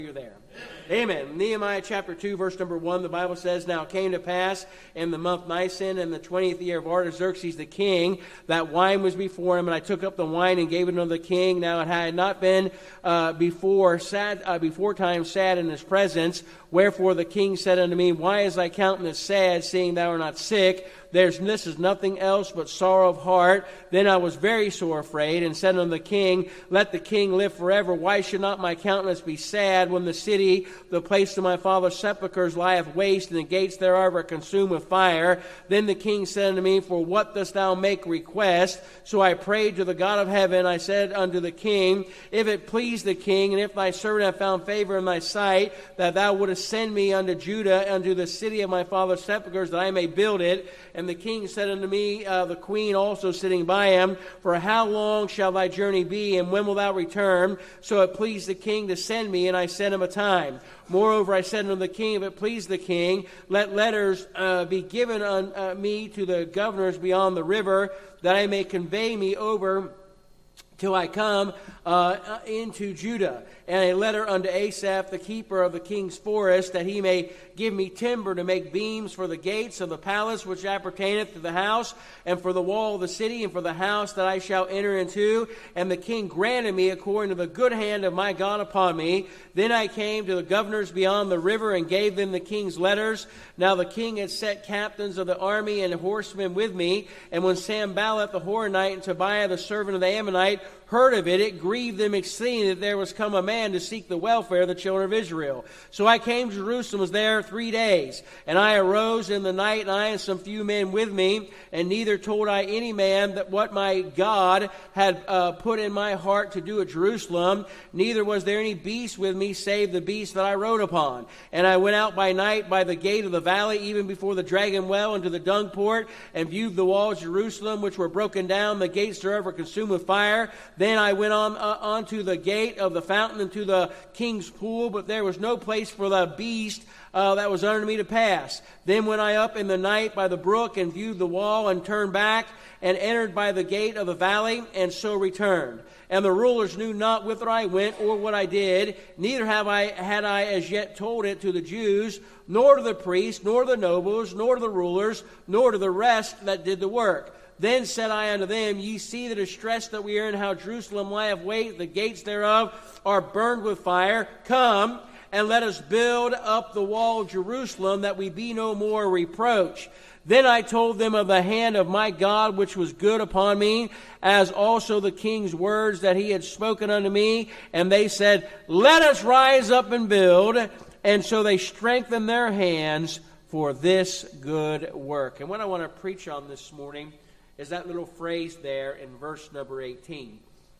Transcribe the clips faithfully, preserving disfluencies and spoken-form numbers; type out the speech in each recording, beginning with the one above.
You're there. Amen. Nehemiah chapter two, verse number one, the Bible says, Now it came to pass in the month Nisan, in the twentieth year of Artaxerxes the king, that wine was before him, and I took up the wine and gave it unto the king. Now it had not been uh, before sad, uh, before time sad in his presence. Wherefore the king said unto me, Why is thy countenance sad, seeing thou art not sick? There's, this is nothing else but sorrow of heart. Then I was very sore afraid, and said unto the king, Let the king live forever. Why should not my countenance be sad, when the city, the place of my father's sepulchres, lieth waste, and the gates thereof are consumed with fire? Then the king said unto me, For what dost thou make request? So I prayed to the God of heaven. I said unto the king, If it please the king, and if thy servant have found favor in thy sight, that thou wouldest send me unto Judah, unto the city of my father's sepulchres, that I may build it. And the king said unto me, uh, the queen also sitting by him, For how long shall thy journey be, and when wilt thou return? So it pleased the king to send me, and I sent him a time. Moreover, I said unto the king, If it please the king, let letters uh, be given on uh, me to the governors beyond the river, that I may convey me over till I come uh, into Judah. And a letter unto Asaph, the keeper of the king's forest, that he may give me timber to make beams for the gates of the palace which appertaineth to the house, and for the wall of the city, and for the house that I shall enter into. And the king granted me according to the good hand of my God upon me. Then I came to the governors beyond the river, and gave them the king's letters. Now the king had set captains of the army and horsemen with me. And when Sanballat the Horonite and Tobiah the servant of the Ammonite heard of it, it grieved them exceeding that there was come a man to seek the welfare of the children of Israel. So I came to Jerusalem, was there three days. And I arose in the night, and I and some few men with me, and neither told I any man that what my God had uh, put in my heart to do at Jerusalem, neither was there any beast with me, save the beast that I rode upon. And I went out by night by the gate of the valley, even before the dragon well, into the dung port, and viewed the walls of Jerusalem, which were broken down, the gates thereof were consumed with fire. Then I went on uh, onto the gate of the fountain, and to the king's pool, but there was no place for the beast uh, that was under me to pass. Then went I up in the night by the brook, and viewed the wall, and turned back, and entered by the gate of the valley, and so returned. And the rulers knew not whither I went, or what I did, neither have I had I as yet told it to the Jews, nor to the priests, nor to the nobles, nor to the rulers, nor to the rest that did the work. Then said I unto them, Ye see the distress that we are in, how Jerusalem lieth waste, the gates thereof are burned with fire. Come, and let us build up the wall of Jerusalem, that we be no more reproach. Then I told them of the hand of my God, which was good upon me, as also the king's words that he had spoken unto me. And they said, Let us rise up and build. And so they strengthened their hands for this good work. And what I want to preach on this morning is that little phrase there in verse number eighteen.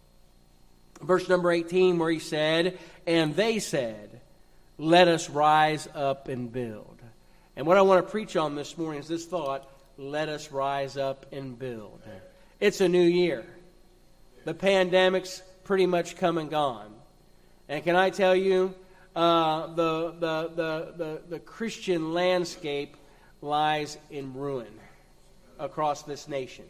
Verse number eighteen, where he said, And they said, Let us rise up and build. And what I want to preach on this morning is this thought, let us rise up and build. It's a new year. The pandemic's pretty much come and gone. And can I tell you, uh, the, the, the, the, the Christian landscape lies in ruin across this nation.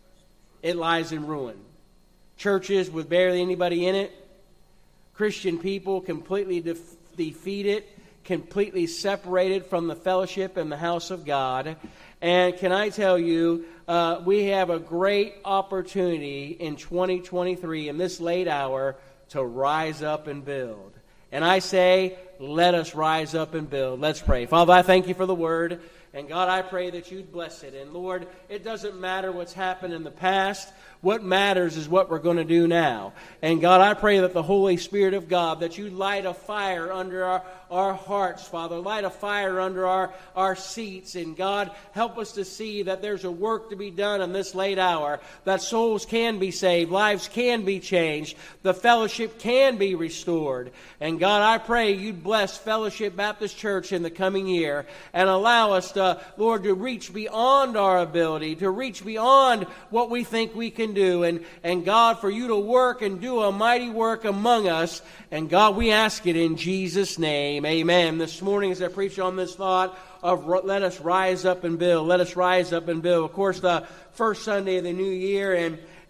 It lies in ruin. Churches with barely anybody in it. Christian people completely def- defeated, completely separated from the fellowship and the house of God. And can I tell you, uh, we have a great opportunity in twenty twenty-three, in this late hour, to rise up and build. And I say, let us rise up and build. Let's pray. Father, I thank you for the word. And God, I pray that you'd bless it. And Lord, it doesn't matter what's happened in the past. What matters is what we're going to do now. And God, I pray that the Holy Spirit of God, that you light a fire under our, our hearts, Father. Light a fire under our, our seats. And God, help us to see that there's a work to be done in this late hour. That souls can be saved. Lives can be changed. The fellowship can be restored. And God, I pray you'd bless Fellowship Baptist Church in the coming year. And allow us to, Lord, to reach beyond our ability. To reach beyond what we think we can do. And, and God, for you to work and do a mighty work among us. And God, we ask it in Jesus' name. Amen. This morning as I preach on this thought of let us rise up and build. Let us rise up and build. Of course, the first Sunday of the new year, and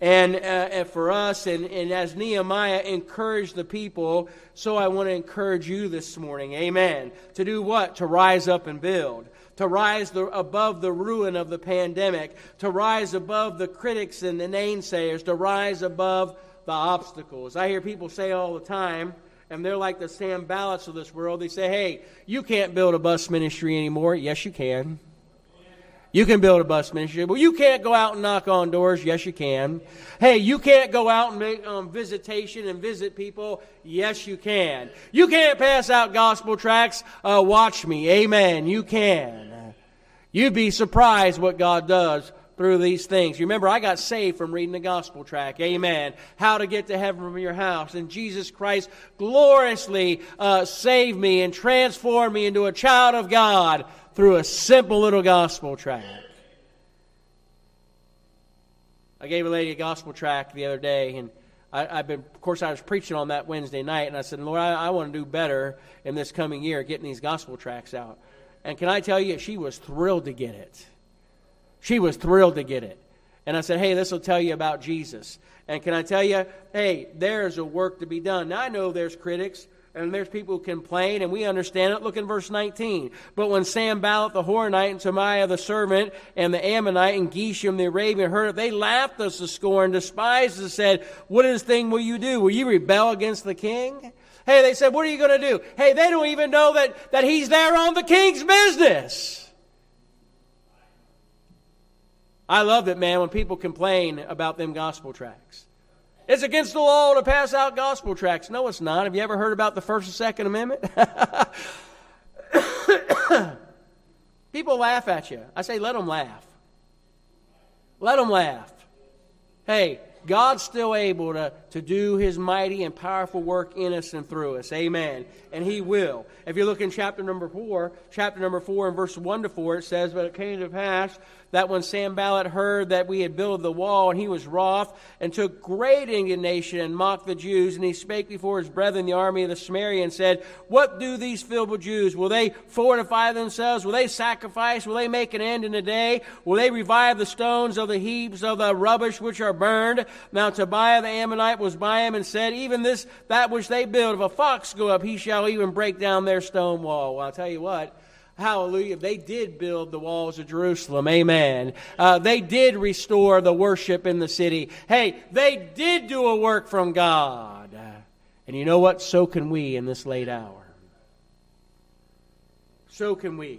and, uh, and for us, and, and as Nehemiah encouraged the people, so I want to encourage you this morning, amen, to do what? To rise up and build. To rise the, above the ruin of the pandemic, to rise above the critics and the naysayers, to rise above the obstacles. I hear people say all the time, and they're like the Sam Ballots of this world. They say, hey, you can't build a bus ministry anymore. Yes, you can. You can build a bus ministry. Well, you can't go out and knock on doors. Yes, you can. Hey, you can't go out and make um, visitation and visit people. Yes, you can. You can't pass out gospel tracts. Uh, watch me. Amen. You can. You'd be surprised what God does through these things. You remember, I got saved from reading the gospel tract. Amen. How to get to heaven from your house. And Jesus Christ gloriously uh, saved me and transformed me into a child of God through a simple little gospel tract. I gave a lady a gospel tract the other day, and I, I've been, of course, I was preaching on that Wednesday night, and I said, Lord, I, I want to do better in this coming year, getting these gospel tracts out. And can I tell you, she was thrilled to get it. She was thrilled to get it. And I said, hey, this will tell you about Jesus. And can I tell you, hey, there's a work to be done. Now, I know there's critics, and there's people who complain, and we understand it. Look in verse nineteen. But when Sanballat the Horonite and Tobiah the servant and the Ammonite and Geshem the Arabian heard it, they laughed us to scorn, despised us, and said, what is thing will you do? Will you rebel against the king? Hey, they said, what are you going to do? Hey, they don't even know that, that he's there on the king's business. I love it, man, when people complain about them gospel tracts. It's against the law to pass out gospel tracts. No, it's not. Have you ever heard about the First and Second Amendment? People laugh at you. I say, let them laugh. Let them laugh. Hey, God's still able to, to do His mighty and powerful work in us and through us. Amen. And He will. If you look in chapter number four, chapter number four and verse one to four, it says, but it came to pass that when Sanballat heard that we had built the wall, and he was wroth, and took great indignation, and mocked the Jews, and he spake before his brethren, the army of the Samaria, and said, what do these feeble Jews? Will they fortify themselves? Will they sacrifice? Will they make an end in a day? Will they revive the stones of the heaps of the rubbish which are burned? Now Tobiah the Ammonite was by him, and said, even this, that which they build, if a fox go up, he shall even break down their stone wall. Well, I'll tell you what, hallelujah, they did build the walls of Jerusalem. Amen. Uh, they did restore the worship in the city. Hey, they did do a work from God. Uh, and you know what? So can we in this late hour. So can we.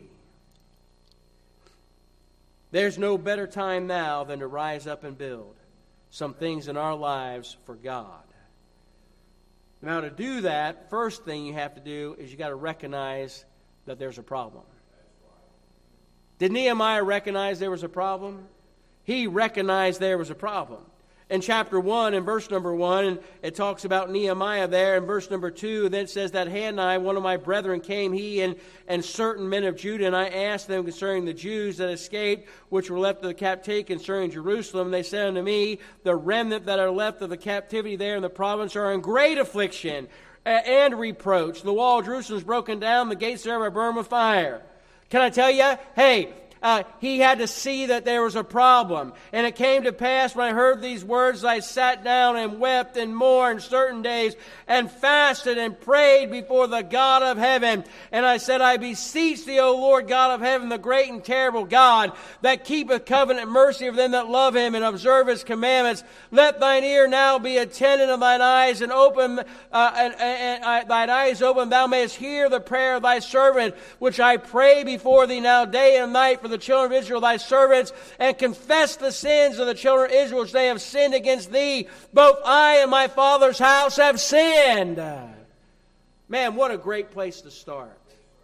There's no better time now than to rise up and build some things in our lives for God. Now, to do that, first thing you have to do is you got to recognize that there's a problem. Did Nehemiah recognize there was a problem? He recognized there was a problem. In chapter one, in verse number one, it talks about Nehemiah there. In verse number two, then it says that Hanani, one of my brethren, came, he and, and certain men of Judah, and I asked them concerning the Jews that escaped, which were left of the captivity concerning Jerusalem. They said unto me, the remnant that are left of the captivity there in the province are in great affliction and reproach. The wall of Jerusalem is broken down, the gates thereof are burned with fire. Can I tell you? Hey, Uh, he had to see that there was a problem. And it came to pass when I heard these words, I sat down and wept and mourned certain days and fasted and prayed before the God of heaven. And I said, I beseech thee, O Lord God of heaven, the great and terrible God, that keepeth covenant mercy of them that love him and observe his commandments. Let thine ear now be attentive of thine eyes and open, uh, and, and, and uh, thine eyes open, thou mayest hear the prayer of thy servant, which I pray before thee now day and night for the children of Israel, thy servants, and confess the sins of the children of Israel which they have sinned against thee. Both I and my father's house have sinned. Man, what a great place to start.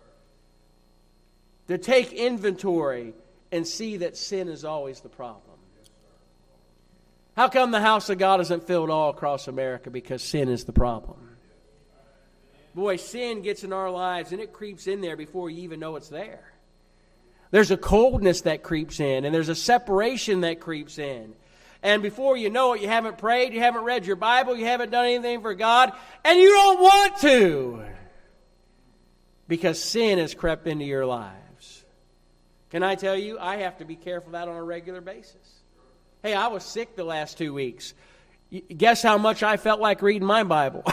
To take inventory and see that sin is always the problem. How come the house of God isn't filled all across America? Because sin is the problem. Boy, sin gets in our lives and it creeps in there before you even know it's there. There's a coldness that creeps in, and there's a separation that creeps in. And before you know it, you haven't prayed, you haven't read your Bible, you haven't done anything for God, and you don't want to. Because sin has crept into your lives. Can I tell you, I have to be careful of that on a regular basis. Hey, I was sick the last two weeks. Guess how much I felt like reading my Bible?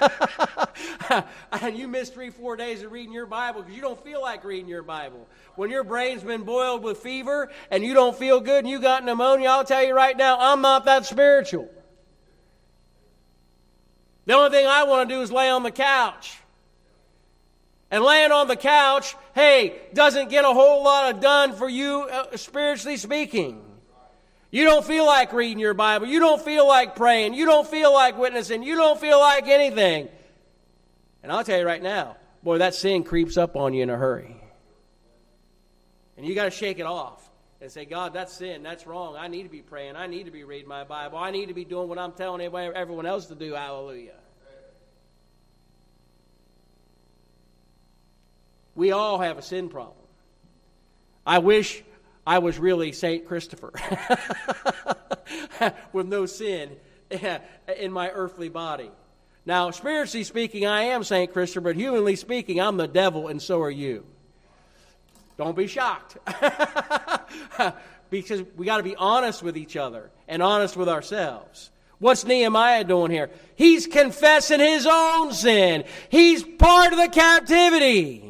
And you missed three, four days of reading your Bible because you don't feel like reading your Bible. When your brain's been boiled with fever and you don't feel good and you got pneumonia, I'll tell you right now, I'm not that spiritual. The only thing I want to do is lay on the couch. And laying on the couch, hey, doesn't get a whole lot of done for you, uh, spiritually speaking. You don't feel like reading your Bible. You don't feel like praying. You don't feel like witnessing. You don't feel like anything. And I'll tell you right now, boy, that sin creeps up on you in a hurry. And you got to shake it off and say, God, that's sin. That's wrong. I need to be praying. I need to be reading my Bible. I need to be doing what I'm telling everybody, everyone else to do. Hallelujah. We all have a sin problem. I wish I was really Saint Christopher with no sin in my earthly body. Now, spiritually speaking, I am Saint Christopher, but humanly speaking, I'm the devil, and so are you. Don't be shocked. Because we got to be honest with each other and honest with ourselves. What's Nehemiah doing here? He's confessing his own sin. He's part of the captivity.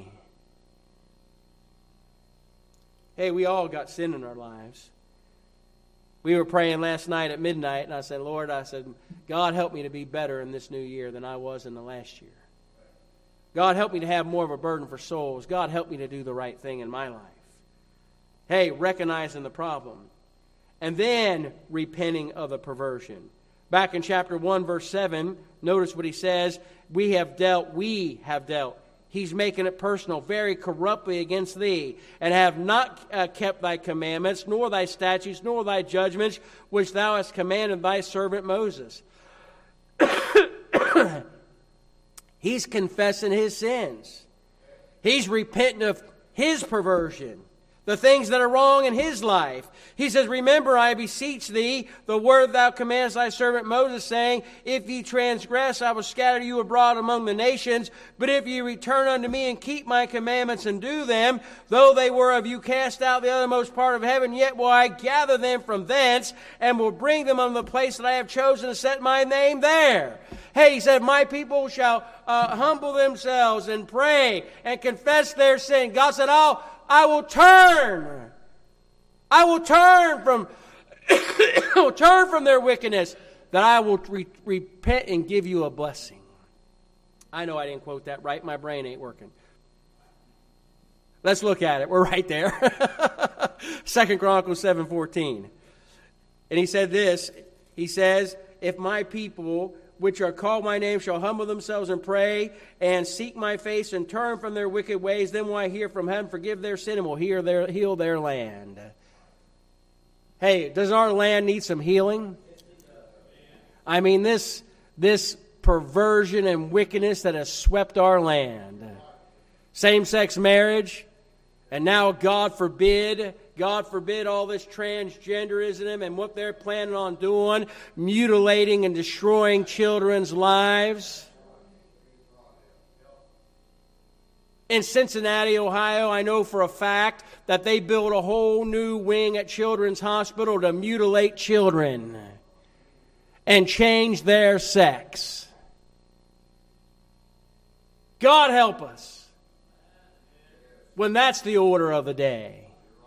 Hey, we all got sin in our lives. We were praying last night at midnight, and I said, Lord, I said, God, help me to be better in this new year than I was in the last year. God, help me to have more of a burden for souls. God, help me to do the right thing in my life. Hey, recognizing the problem. And then repenting of the perversion. Back in chapter one, verse seven, notice what he says. We have dealt, we have dealt. He's making it personal, very corruptly against thee, and have not uh, kept thy commandments, nor thy statutes, nor thy judgments, which thou hast commanded thy servant Moses. He's confessing his sins. He's repenting of his perversion, the things that are wrong in his life. He says, remember, I beseech thee, the word thou commandest thy servant Moses, saying, if ye transgress, I will scatter you abroad among the nations. But if ye return unto me and keep my commandments and do them, though they were of you cast out the uttermost part of heaven, yet will I gather them from thence, and will bring them unto the place that I have chosen to set my name there. Hey, he said, my people shall uh, humble themselves and pray and confess their sin. God said, I'll I will turn. I will turn from will turn from their wickedness, that I will re- repent and give you a blessing. I know I didn't quote that right. My brain ain't working. Let's look at it. We're right there. Second Chronicles seven fourteen. And he said this. He says, if my people which are called my name shall humble themselves and pray and seek my face and turn from their wicked ways, then will I hear from heaven, forgive their sin, and will heal their, heal their land. Hey, does our land need some healing? I mean, this, this perversion and wickedness that has swept our land. Same-sex marriage, and now, God forbid, God forbid all this transgenderism and what they're planning on doing, mutilating and destroying children's lives. In Cincinnati, Ohio, I know for a fact that they built a whole new wing at Children's Hospital to mutilate children and change their sex. God help us when that's the order of the day.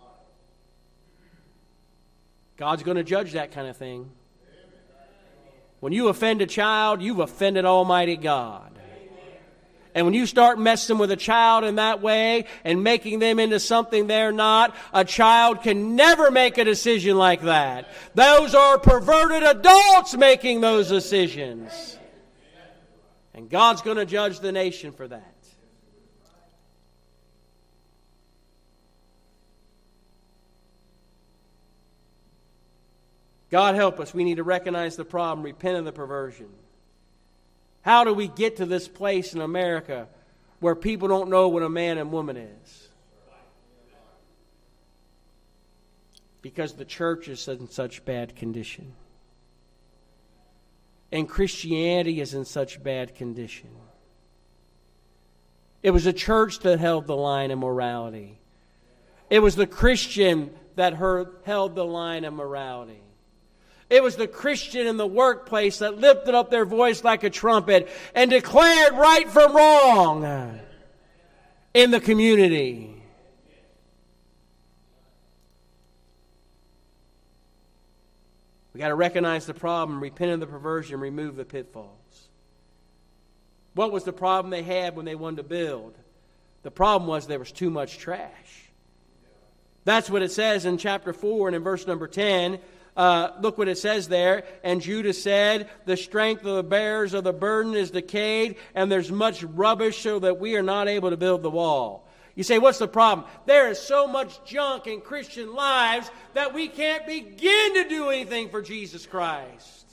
God's going to judge that kind of thing. When you offend a child, you've offended Almighty God. And when you start messing with a child in that way and making them into something they're not, a child can never make a decision like that. Those are perverted adults making those decisions. And God's going to judge the nation for that. God help us. We need to recognize the problem, repent of the perversion. How do we get to this place in America where people don't know what a man and woman is? Because the church is in such bad condition. And Christianity is in such bad condition. It was a church that held the line of morality. It was the Christian that held the line of morality. It was the Christian in the workplace that lifted up their voice like a trumpet and declared right from wrong in the community. We got to recognize the problem, repent of the perversion, remove the pitfalls. What was the problem they had when they wanted to build? The problem was there was too much trash. That's what it says in chapter four and in verse number ten. Uh, look what it says there. And Judah said, the strength of the bearers of the burden is decayed, and there's much rubbish so that we are not able to build the wall. You say, what's the problem? There is so much junk in Christian lives that we can't begin to do anything for Jesus Christ.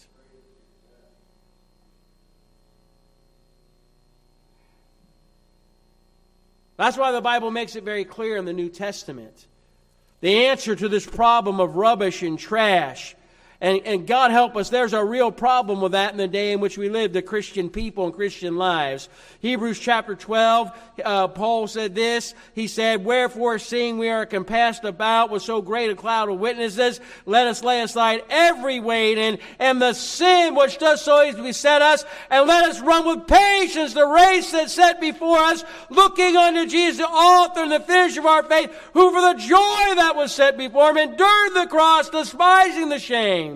That's why the Bible makes it very clear in the New Testament. The answer to this problem of rubbish and trash. And, and God help us, there's a real problem with that in the day in which we live, the Christian people and Christian lives. Hebrews chapter twelve, uh, Paul said this. He said, wherefore, seeing we are compassed about with so great a cloud of witnesses, let us lay aside every weight and, and the sin which does so easily beset us, and let us run with patience the race that's set before us, looking unto Jesus, the author and the finisher of our faith, who for the joy that was set before him endured the cross, despising the shame,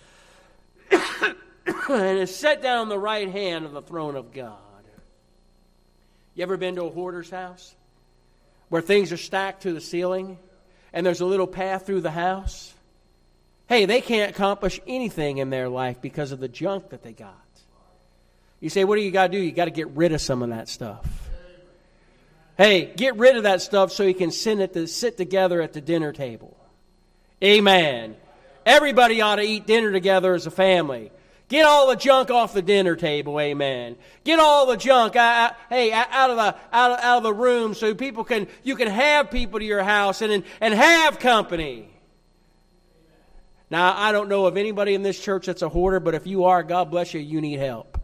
and is set down on the right hand of the throne of God. You ever been to a hoarder's house where things are stacked to the ceiling and there's a little path through the house? Hey, they can't accomplish anything in their life because of the junk that they got. You say, what do you got to do? You got to get rid of some of that stuff. Hey, get rid of that stuff so you can sit, at the, sit together at the dinner table. Amen. Everybody ought to eat dinner together as a family. Get all the junk off the dinner table, amen. Get all the junk, uh, hey, out of the out of, out of the room, so people can you can have people to your house and and have company. Now, I don't know of anybody in this church that's a hoarder, but if you are, God bless you, you need help.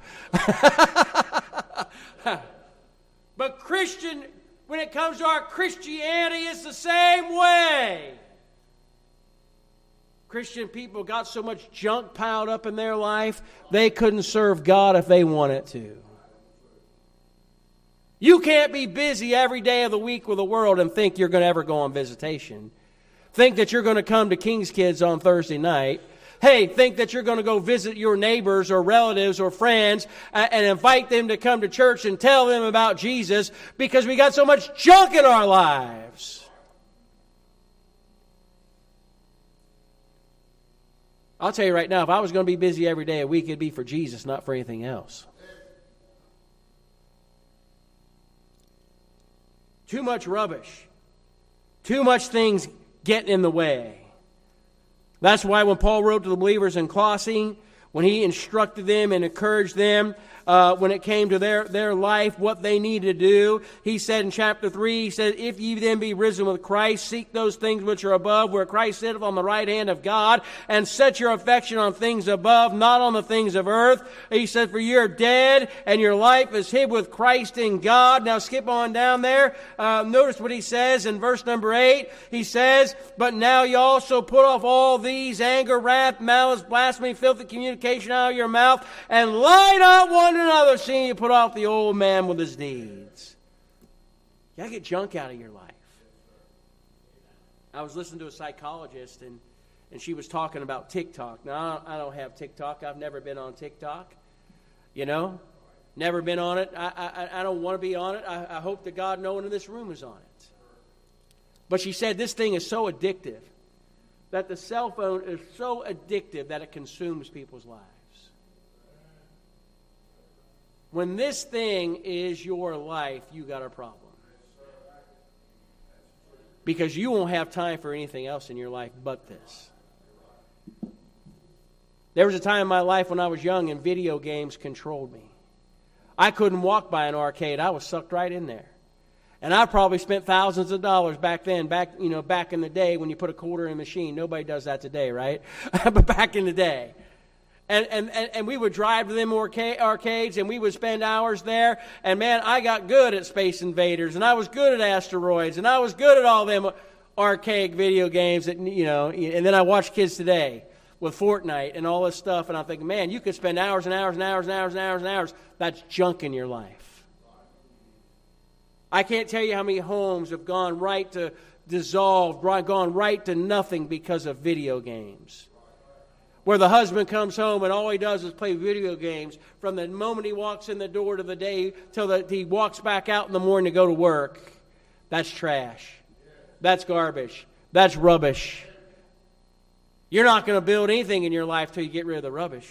But Christian, when it comes to our Christianity, it's the same way. Christian people got so much junk piled up in their life, they couldn't serve God if they wanted to. You can't be busy every day of the week with the world and think you're going to ever go on visitation. Think that you're going to come to King's Kids on Thursday night. Hey, think that you're going to go visit your neighbors or relatives or friends and invite them to come to church and tell them about Jesus because we got so much junk in our lives. I'll tell you right now, if I was going to be busy every day a week, it'd be for Jesus, not for anything else. Too much rubbish. Too much things getting in the way. That's why when Paul wrote to the believers in Colossae, when he instructed them and encouraged them, uh, when it came to their, their life, what they needed to do, he said in chapter three, he said, if ye then be risen with Christ, seek those things which are above, where Christ sitteth on the right hand of God, and set your affection on things above, not on the things of earth. He said, for you're dead, and your life is hid with Christ in God. Now skip on down there. Uh, notice what he says in verse number eight. He says, but now you also put off all these, anger, wrath, malice, blasphemy, filthy communication out of your mouth, and lie not one another, seeing you put off the old man with his deeds. You gotta get junk out of your life. I was listening to a psychologist, and, and she was talking about TikTok. Now, I don't, I don't have TikTok. I've never been on TikTok. You know? Never been on it. I, I, I don't want to be on it. I, I hope to God no one in this room is on it. But she said this thing is so addictive, that the cell phone is so addictive that it consumes people's lives. When this thing is your life, you got a problem. Because you won't have time for anything else in your life but this. There was a time in my life when I was young and video games controlled me. I couldn't walk by an arcade. I was sucked right in there. And I probably spent thousands of dollars back then, back you know, back in the day when you put a quarter in a machine. Nobody does that today, right? But back in the day. And, and, and we would drive to them arcades, and we would spend hours there. And, man, I got good at Space Invaders, and I was good at Asteroids, and I was good at all them arcade video games. That, you know, and then I watch kids today. with Fortnite and all this stuff. And I'm thinking, man, you could spend hours and hours and hours and hours and hours and hours. That's junk in your life. I can't tell you how many homes have gone right to dissolved, gone right to nothing because of video games. Where the husband comes home and all he does is play video games from the moment he walks in the door to the day till the, he walks back out in the morning to go to work. That's trash. That's garbage. That's rubbish. You're not going to build anything in your life till you get rid of the rubbish.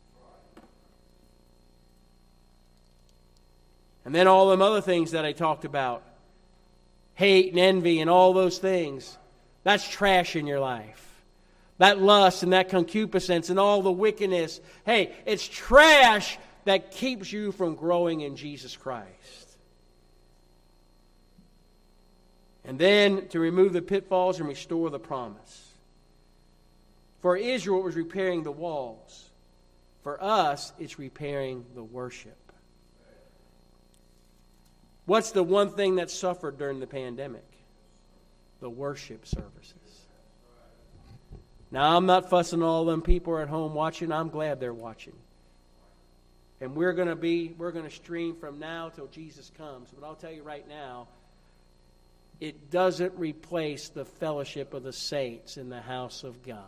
And then all them other things that I talked about. Hate and envy and all those things. That's trash in your life. That lust and that concupiscence and all the wickedness. Hey, it's trash that keeps you from growing in Jesus Christ. And then to remove the pitfalls and restore the promise. For Israel, it was repairing the walls. For us, it's repairing the worship. What's the one thing that suffered during the pandemic? The worship services. Now, I'm not fussing all them people at home watching. I'm glad they're watching. And we're going to be, we're going to stream from now till Jesus comes. But I'll tell you right now, it doesn't replace the fellowship of the saints in the house of God.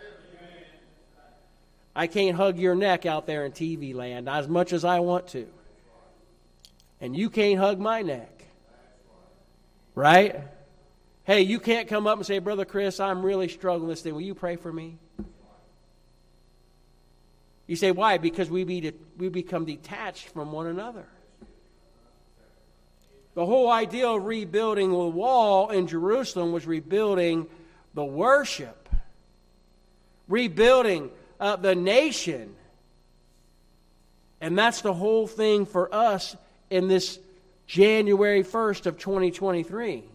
I can't hug your neck out there in T V land as much as I want to. And you can't hug my neck. Right? Hey, you can't come up and say, Brother Chris, I'm really struggling this day. Will you pray for me? You say, why? Because we, be de- we become detached from one another. The whole idea of rebuilding the wall in Jerusalem was rebuilding the worship. Rebuilding uh, the nation. And that's the whole thing for us in this January first of twenty twenty-three.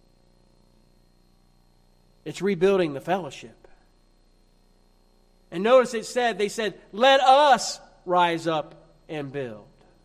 It's rebuilding the fellowship. And notice it said, they said, let us rise up and build.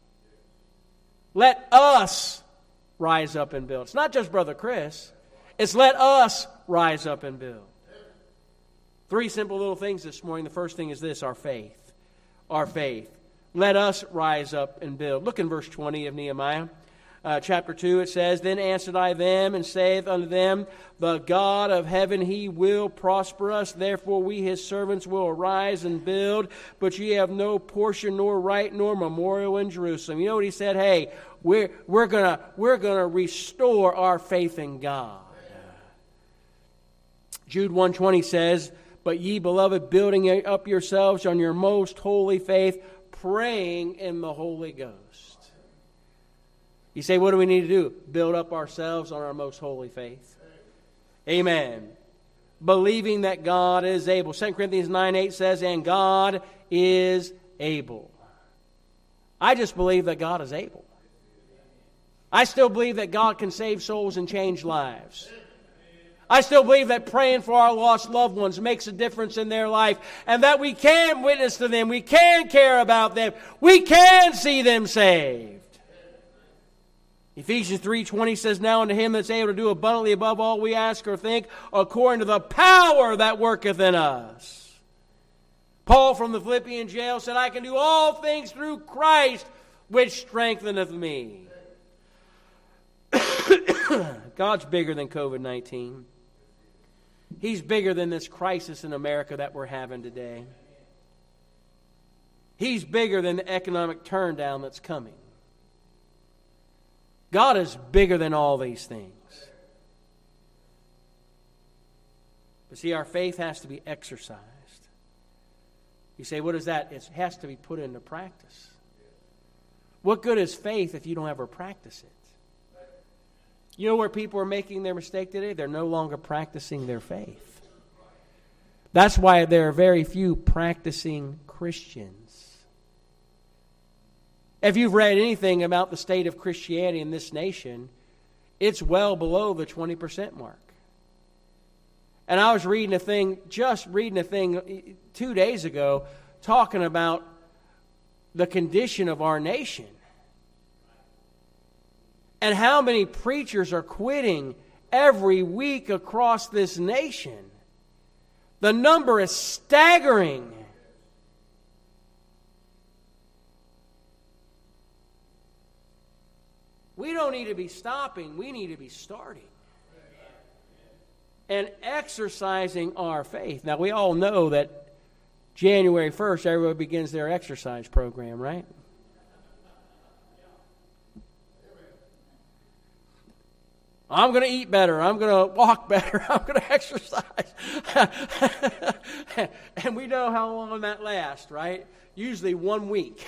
Let us rise up and build. It's not just Brother Chris. It's let us rise up and build. Three simple little things this morning. The first thing is this, our faith. Our faith. Let us rise up and build. Look in verse twenty of Nehemiah. Uh, chapter two, it says, Then answered I them, and saith unto them, The God of heaven, he will prosper us. Therefore we his servants will arise and build. But ye have no portion, nor right, nor memorial in Jerusalem. You know what he said? Hey, we're, we're going we're gonna restore our faith in God. Jude one twenty says, But ye, beloved, building up yourselves on your most holy faith, praying in the Holy Ghost. You say, what do we need to do? Build up ourselves on our most holy faith. Amen. Believing that God is able. Second Corinthians nine eight says, and God is able. I just believe that God is able. I still believe that God can save souls and change lives. I still believe that praying for our lost loved ones makes a difference in their life, and that we can witness to them, we can care about them, we can see them saved. Ephesians three twenty says, Now unto him that's able to do abundantly above all we ask or think, according to the power that worketh in us. Paul from the Philippian jail said, I can do all things through Christ, which strengtheneth me. God's bigger than covid nineteen. He's bigger than this crisis in America that we're having today. He's bigger than the economic turndown that's coming. God is bigger than all these things. But see, our faith has to be exercised. You say, what is that? It has to be put into practice. What good is faith if you don't ever practice it? You know where people are making their mistake today? They're no longer practicing their faith. That's why there are very few practicing Christians. If you've read anything about the state of Christianity in this nation, it's well below the twenty percent mark. And I was reading a thing, just reading a thing two days ago, talking about the condition of our nation. And how many preachers are quitting every week across this nation. The number is staggering. We don't need to be stopping. We need to be starting. And exercising our faith. Now, we all know that January first, everybody begins their exercise program, right? I'm going to eat better. I'm going to walk better. I'm going to exercise. And we know how long that lasts, right? Usually one week.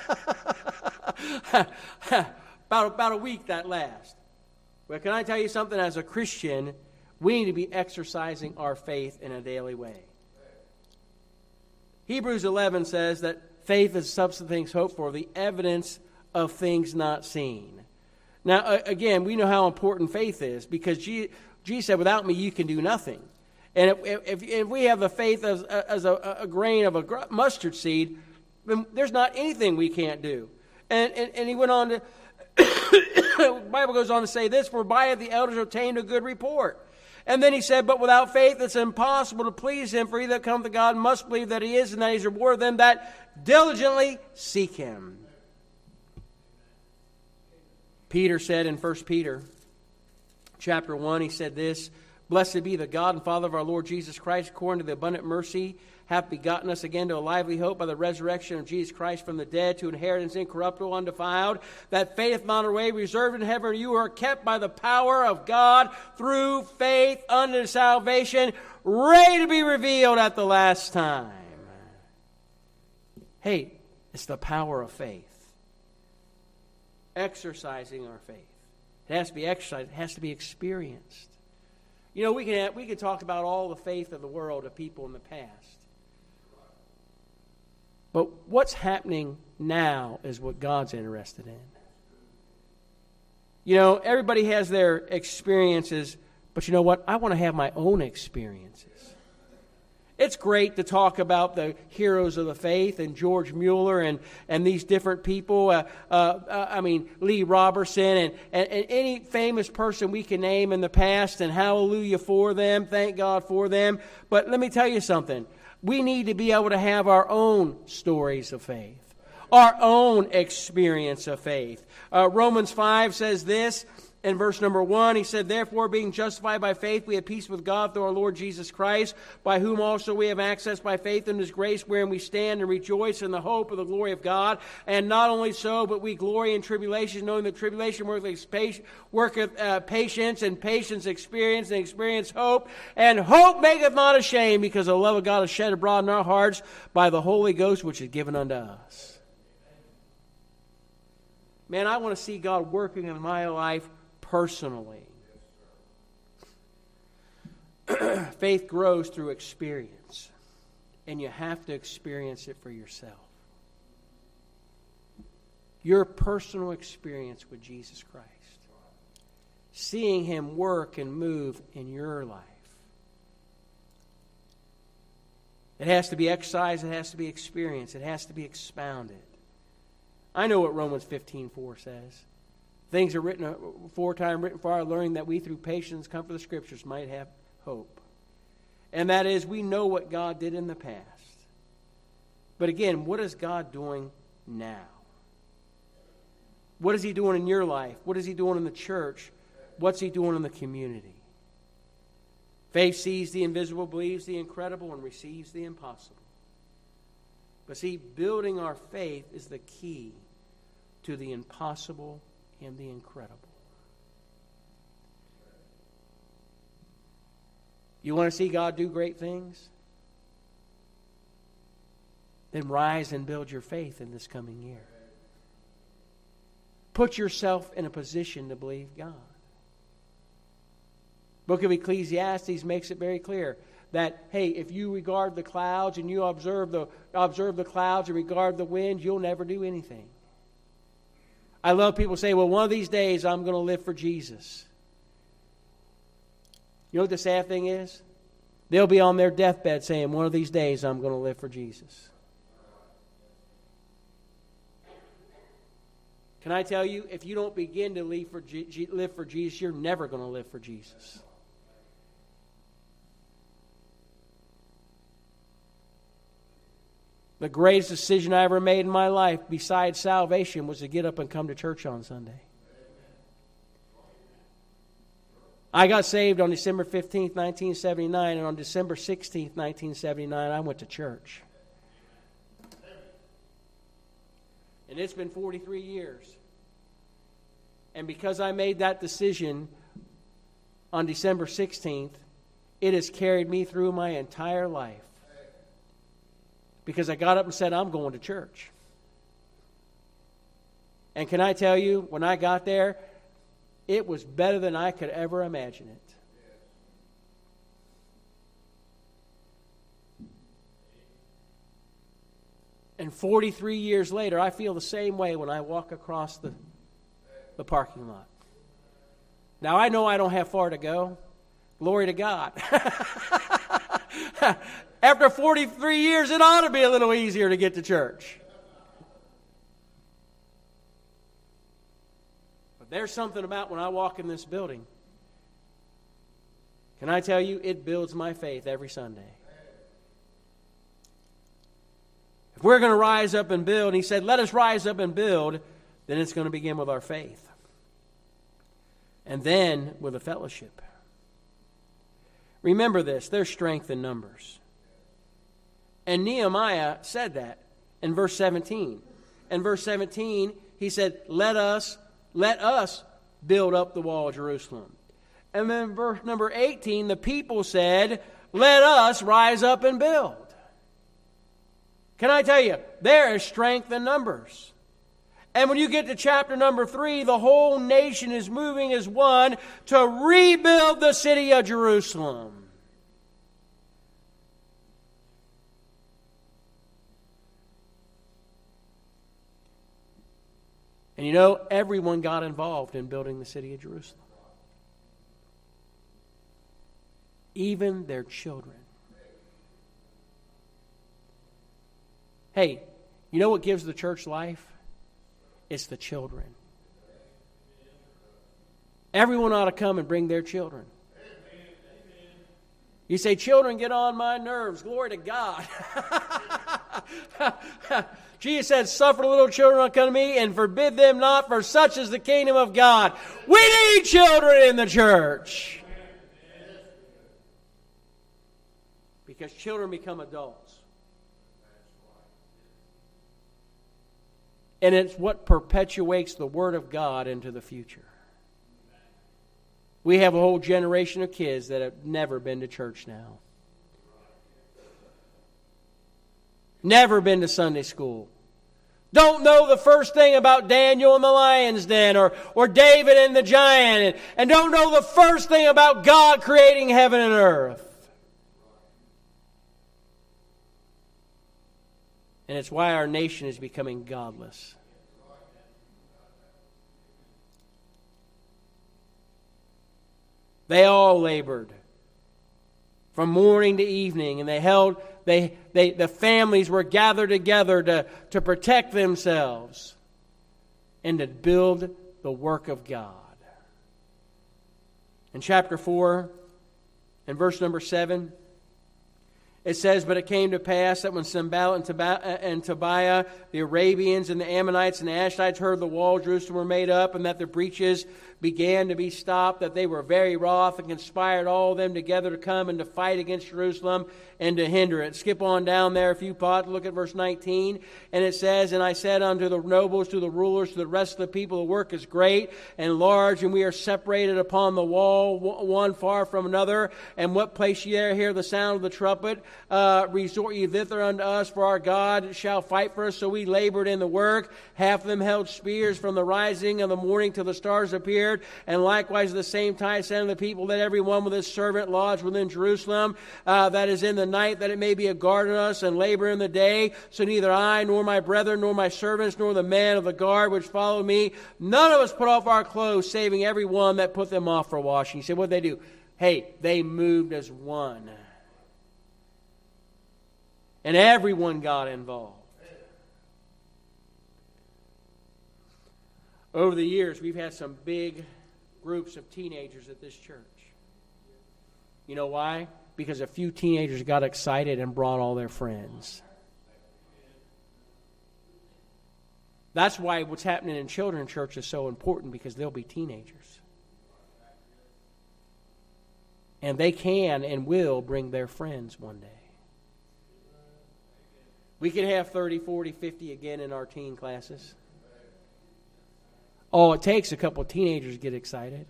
about, about a week that lasts. But can I tell you something? As a Christian, we need to be exercising our faith in a daily way. Hebrews eleven says that faith is the substance of things hoped for, the evidence of things not seen. Now, again, we know how important faith is because Jesus said, without me, you can do nothing. And if, if, if we have the faith as, as a, a grain of a mustard seed, then there's not anything we can't do. And, and, and he went on to, the Bible goes on to say this, for by it the elders obtained a good report. And then he said, but without faith it's impossible to please him, for he that cometh to God must believe that he is, and that he is a rewarder of them that diligently seek him. Peter said in First Peter chapter one, he said this, blessed be the God and Father of our Lord Jesus Christ, according to the abundant mercy, hath begotten us again to a lively hope by the resurrection of Jesus Christ from the dead, to inheritance incorruptible, undefiled, that fadeth not away, reserved in heaven. You are kept by the power of God through faith unto salvation, ready to be revealed at the last time. Hey, it's the power of faith. Exercising our faith. It has to be exercised. It has to be experienced. You know, we can have, we can talk about all the faith of the world of people in the past. But what's happening now is what God's interested in. You know, everybody has their experiences, but you know what? I want to have my own experiences. It's great to talk about the heroes of the faith and George Mueller and, and these different people. Uh, uh, I mean, Lee Roberson and, and, and any famous person we can name in the past, and hallelujah for them. Thank God for them. But let me tell you something. We need to be able to have our own stories of faith, our own experience of faith. Uh, Romans five says this. In verse number one, he said, therefore, being justified by faith, we have peace with God through our Lord Jesus Christ, by whom also we have access by faith in his grace, wherein we stand and rejoice in the hope of the glory of God. And not only so, but we glory in tribulation, knowing that tribulation worketh uh, patience, and patience experience, and experience hope. And hope maketh not ashamed, because the love of God is shed abroad in our hearts by the Holy Ghost, which is given unto us. Man, I want to see God working in my life personally. Faith grows through experience, and you have to experience it for yourself. Your personal experience with Jesus Christ. Seeing him work and move in your life. It has to be exercised, it has to be experienced, it has to be expounded. I know what Romans fifteen four says. Things are written aforetime, written for our learning, that we through patience come for the Scriptures might have hope. And that is, we know what God did in the past. But again, what is God doing now? What is he doing in your life? What is he doing in the church? What's he doing in the community? Faith sees the invisible, believes the incredible, and receives the impossible. But see, building our faith is the key to the impossible and the incredible. You want to see God do great things? Then rise and build your faith in this coming year. Put yourself in a position to believe God. Book of Ecclesiastes makes it very clear that, hey, if you regard the clouds and you observe the observe the clouds and regard the wind, you'll never do anything. I love people say, well, one of these days I'm going to live for Jesus. You know what the sad thing is? They'll be on their deathbed saying, one of these days I'm going to live for Jesus. Can I tell you, if you don't begin to live for, G- live for Jesus, you're never going to live for Jesus. The greatest decision I ever made in my life, besides salvation, was to get up and come to church on Sunday. I got saved on December fifteenth, nineteen seventy-nine, and on December sixteenth, nineteen seventy-nine, I went to church. And it's been forty-three years. And because I made that decision on December sixteenth, it has carried me through my entire life. Because I got up and said, I'm going to church. And can I tell you, when I got there, it was better than I could ever imagine it. And forty-three years later, I feel the same way when I walk across the, the parking lot. Now, I know I don't have far to go. Glory to God. After forty-three years, it ought to be a little easier to get to church. But there's something about when I walk in this building. Can I tell you, it builds my faith every Sunday. If we're going to rise up and build, and he said, let us rise up and build, then it's going to begin with our faith. And then with a fellowship. Remember this, there's strength in numbers. And Nehemiah said that in verse seventeen. In verse seventeen, he said, let us, let us build up the wall of Jerusalem. And then verse number eighteen, the people said, let us rise up and build. Can I tell you, there is strength in numbers. And when you get to chapter number three, the whole nation is moving as one to rebuild the city of Jerusalem. And you know, everyone got involved in building the city of Jerusalem. Even their children. Hey, you know what gives the church life? It's the children. Everyone ought to come and bring their children. You say, children get on my nerves. Glory to God. Jesus said, suffer little children to come to me and forbid them not, for such is the kingdom of God. We need children in the church. Because children become adults. And it's what perpetuates the Word of God into the future. We have a whole generation of kids that have never been to church now. Never been to Sunday school. Don't know the first thing about Daniel and the lion's den or, or David and the giant. And, and don't know the first thing about God creating heaven and earth. And it's why our nation is becoming godless. They all labored from morning to evening, and they held they they the families were gathered together to, to protect themselves and to build the work of God. In chapter four, in verse number seven, it says, but it came to pass that when Sanballat and Tobiah, the Arabians and the Ammonites and the Ashtites heard the wall of Jerusalem were made up, and that the breaches began to be stopped, that they were very wroth and conspired all of them together to come and to fight against Jerusalem and to hinder it. Skip on down there a few pots, look at verse nineteen, and it says, and I said unto the nobles, to the rulers, to the rest of the people, the work is great and large, and we are separated upon the wall, one far from another, and what place ye there hear the sound of the trumpet, uh, resort ye thither unto us, for our God shall fight for us. So we labored in the work. Half of them held spears from the rising of the morning till the stars appeared. And likewise at the same time said unto the people, that every one with his servant lodge within Jerusalem, uh, that is in the night, that it may be a guard on us, and labor in the day. So neither I, nor my brethren, nor my servants, nor the men of the guard which followed me, none of us put off our clothes, saving every one that put them off for washing. He said, what did they do? Hey, they moved as one. And everyone got involved. Over the years, we've had some big groups of teenagers at this church. You know why? Because a few teenagers got excited and brought all their friends. That's why what's happening in children's church is so important, because they'll be teenagers. And they can and will bring their friends one day. We can have thirty, forty, fifty again in our teen classes. All it takes a couple of teenagers to get excited.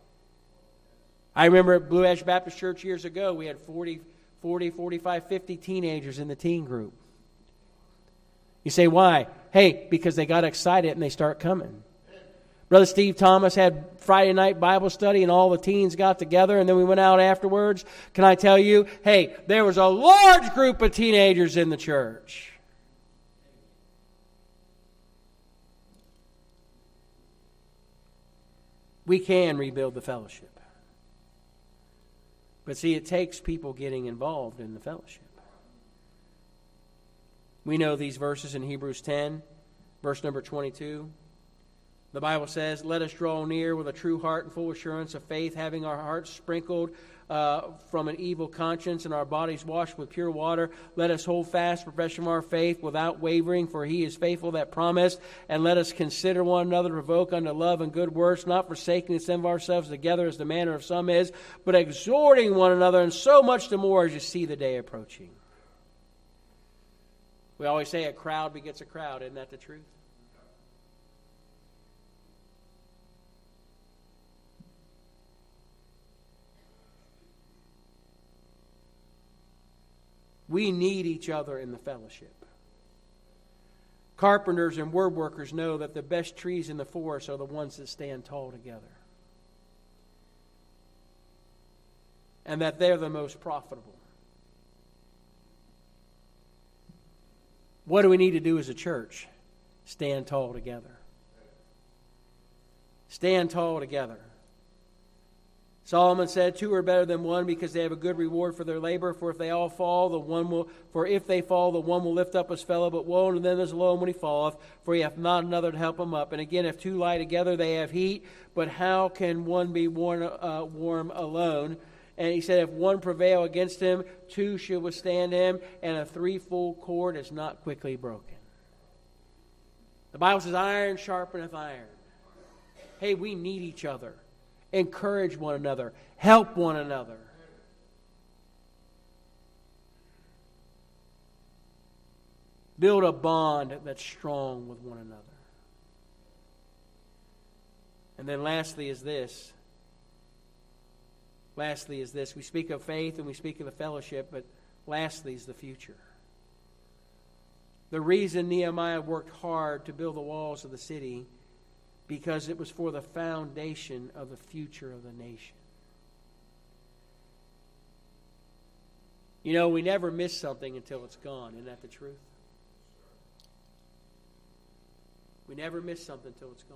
I remember at Blue Ash Baptist Church years ago, we had forty, forty, forty-five, fifty teenagers in the teen group. You say, why? Hey, because they got excited and they start coming. Brother Steve Thomas had Friday night Bible study and all the teens got together and then we went out afterwards. Can I tell you, hey, there was a large group of teenagers in the church. We can rebuild the fellowship. But see, it takes people getting involved in the fellowship. We know these verses in Hebrews ten, verse number twenty-two. The Bible says, let us draw near with a true heart and full assurance of faith, having our hearts sprinkled uh, from an evil conscience and our bodies washed with pure water. Let us hold fast the profession of our faith without wavering, for he is faithful that promised. And let us consider one another, provoke unto love and good works, not forsaking the assembly of ourselves together as the manner of some is, but exhorting one another, and so much the more as you see the day approaching. We always say a crowd begets a crowd. Isn't that the truth? We need each other in the fellowship. Carpenters and word workers know that the best trees in the forest are the ones that stand tall together. And that they're the most profitable. What do we need to do as a church? Stand tall together. Stand tall together. Solomon said, two are better than one because they have a good reward for their labor. For if they all fall, the one will. For if they fall, the one will lift up his fellow. But woe unto them is alone when he falleth, for he hath not another to help him up. And again, if two lie together, they have heat. But how can one be warm, uh, warm alone? And he said, if one prevail against him, two shall withstand him, and a threefold cord is not quickly broken. The Bible says, iron sharpeneth iron. Hey, we need each other. Encourage one another. Help one another. Build a bond that's strong with one another. And then lastly is this. Lastly is this. We speak of faith and we speak of the fellowship, but lastly is the future. The reason Nehemiah worked hard to build the walls of the city, because it was for the foundation of the future of the nation. You know, we never miss something until it's gone. Isn't that the truth? We never miss something until it's gone.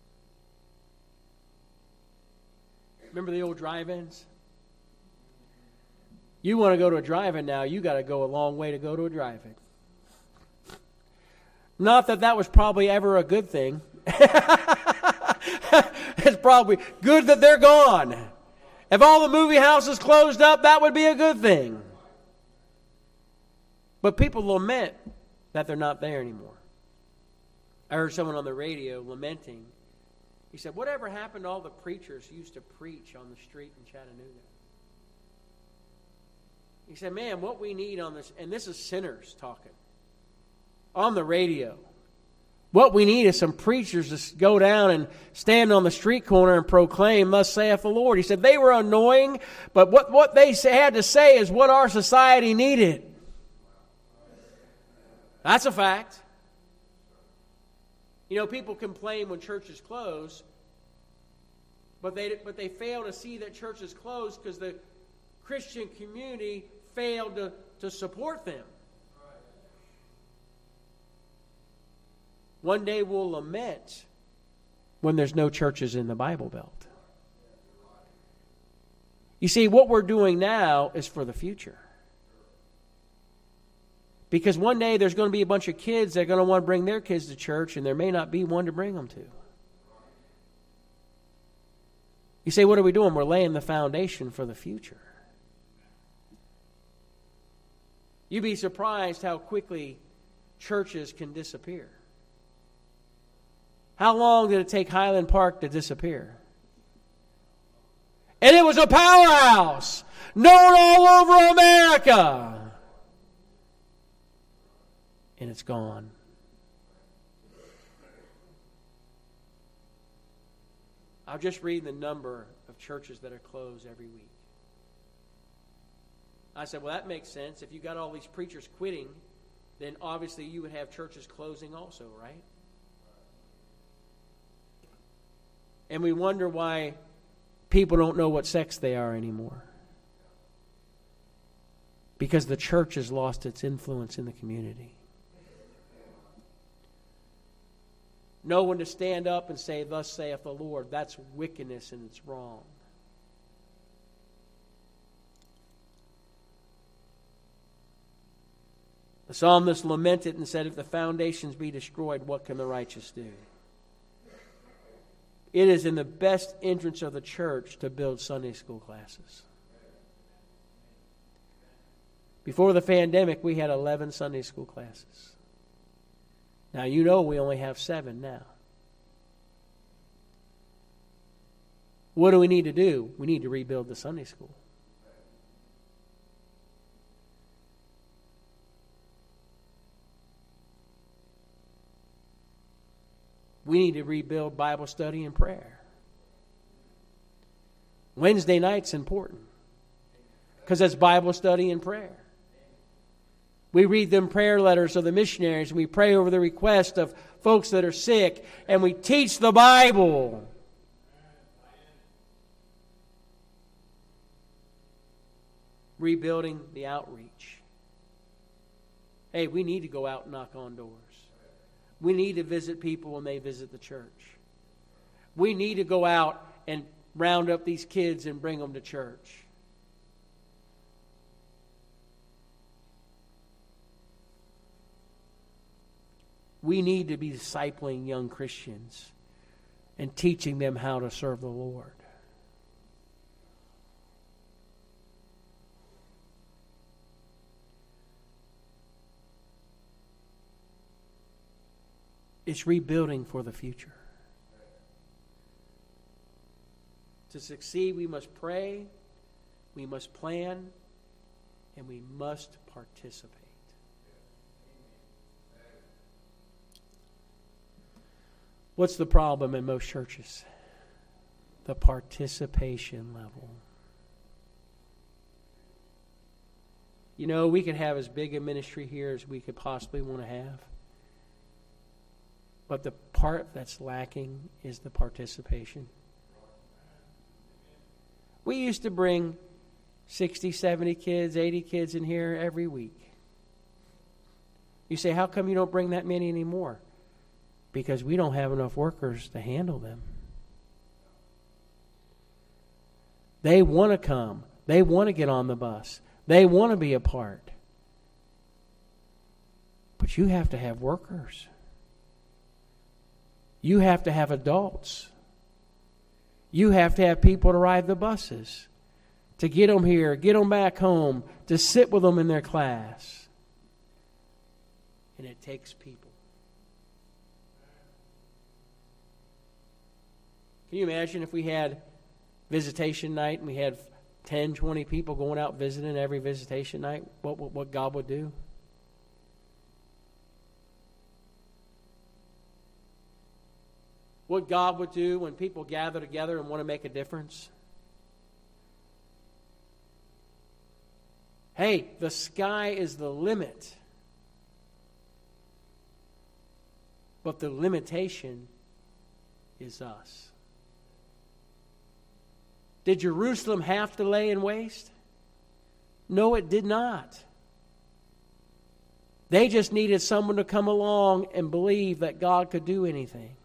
Remember the old drive-ins? You want to go to a drive-in now, you got to go a long way to go to a drive-in. Not that that was probably ever a good thing. It's probably good that they're gone. If all the movie houses closed up, that would be a good thing. But people lament that they're not there anymore. I heard someone on the radio lamenting. He said, whatever happened to all the preachers who used to preach on the street in Chattanooga? He said, man, what we need on this, and this is sinners talking, on the radio. What we need is some preachers to go down and stand on the street corner and proclaim, thus saith the Lord. He said they were annoying, but what, what they had to say is what our society needed. That's a fact. You know, people complain when churches close, but they, but they fail to see that churches close because the Christian community failed to, to support them. One day we'll lament when there's no churches in the Bible Belt. You see, what we're doing now is for the future. Because one day there's going to be a bunch of kids that are going to want to bring their kids to church, and there may not be one to bring them to. You say, what are we doing? We're laying the foundation for the future. You'd be surprised how quickly churches can disappear. How long did it take Highland Park to disappear? And it was a powerhouse, known all over America. And it's gone. I'll just read the number of churches that are closed every week. I said, well, that makes sense. If you got all these preachers quitting, then obviously you would have churches closing also, right? And we wonder why people don't know what sex they are anymore. Because the church has lost its influence in the community. No one to stand up and say, thus saith the Lord. That's wickedness and it's wrong. The psalmist lamented and said, if the foundations be destroyed, what can the righteous do? It is in the best interest of the church to build Sunday school classes. Before the pandemic, we had eleven Sunday school classes. Now, you know we only have seven now. What do we need to do? We need to rebuild the Sunday school. We need to rebuild Bible study and prayer. Wednesday night's important because that's Bible study and prayer. We read them prayer letters of the missionaries, and we pray over the request of folks that are sick, and we teach the Bible. Rebuilding the outreach. Hey, we need to go out and knock on doors. We need to visit people when they visit the church. We need to go out and round up these kids and bring them to church. We need to be discipling young Christians and teaching them how to serve the Lord. It's rebuilding for the future. To succeed, we must pray, we must plan, and we must participate. What's the problem in most churches? The participation level. You know, we could have as big a ministry here as we could possibly want to have. But the part that's lacking is the participation. We used to bring sixty, seventy kids, eighty kids in here every week. You say, how come you don't bring that many anymore? Because we don't have enough workers to handle them. They want to come. They want to get on the bus. They want to be a part. But you have to have workers. You have to have adults. You have to have people to ride the buses, to get them here, get them back home, to sit with them in their class. And it takes people. Can you imagine if we had visitation night and we had ten, twenty people going out visiting every visitation night, what, what, what God would do? What God would do when people gather together and want to make a difference? Hey, the sky is the limit. But the limitation is us. Did Jerusalem have to lay in waste? No, it did not. They just needed someone to come along and believe that God could do anything.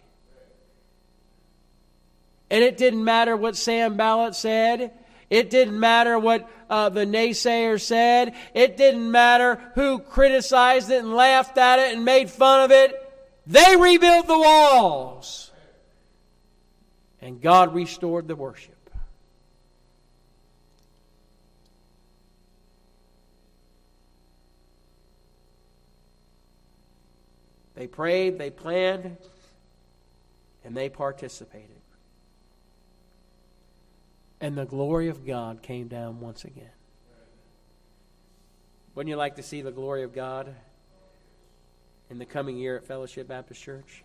And it didn't matter what Sanballat said. It didn't matter what uh, the naysayer said. It didn't matter who criticized it and laughed at it and made fun of it. They rebuilt the walls. And God restored the worship. They prayed, they planned, And they participated. And the glory of God came down once again. Wouldn't you like to see the glory of God in the coming year at Fellowship Baptist Church?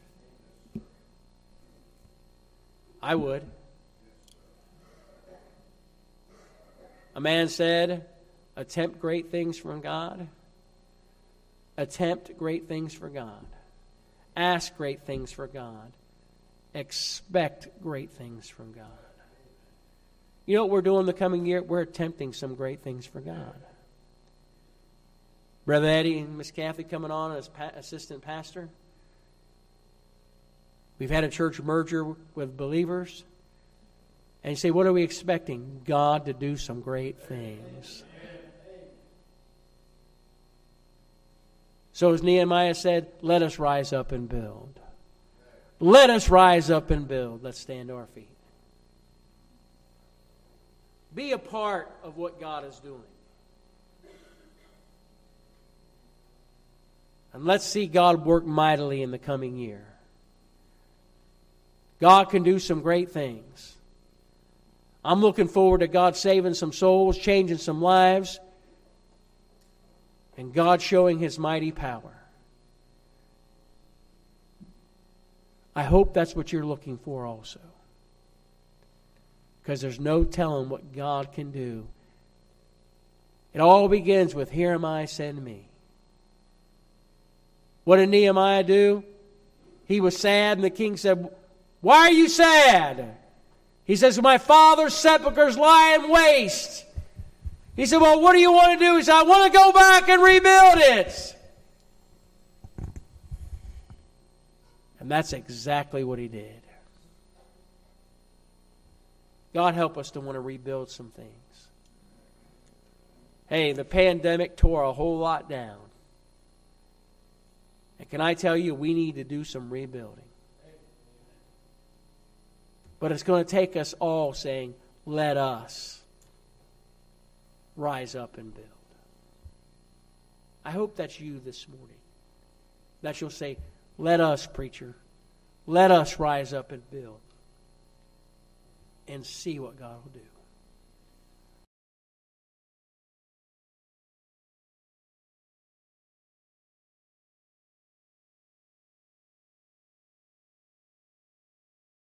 I would. A man said, attempt great things from God. Attempt great things for God. Ask great things for God. Expect great things from God. You know what we're doing the coming year? We're attempting some great things for God. Brother Eddie and Miss Kathy coming on as pa- assistant pastor. We've had a church merger with believers. And you say, what are we expecting? God to do some great things. So as Nehemiah said, let us rise up and build. Let us rise up and build. Let's stand to our feet. Be a part of what God is doing. And let's see God work mightily in the coming year. God can do some great things. I'm looking forward to God saving some souls, changing some lives, and God showing His mighty power. I hope that's what you're looking for also. Because there's no telling what God can do. It all begins with, here am I, send me. What did Nehemiah do? He was sad, and the king said, why are you sad? He says, my father's sepulchre's lying waste. He said, well, what do you want to do? He said, I want to go back and rebuild it. And that's exactly what he did. God help us to want to rebuild some things. Hey, the pandemic tore a whole lot down. And can I tell you, we need to do some rebuilding. But it's going to take us all saying, let us rise up and build. I hope that's you this morning. That you'll say, let us, preacher, let us rise up and build. And see what God will do.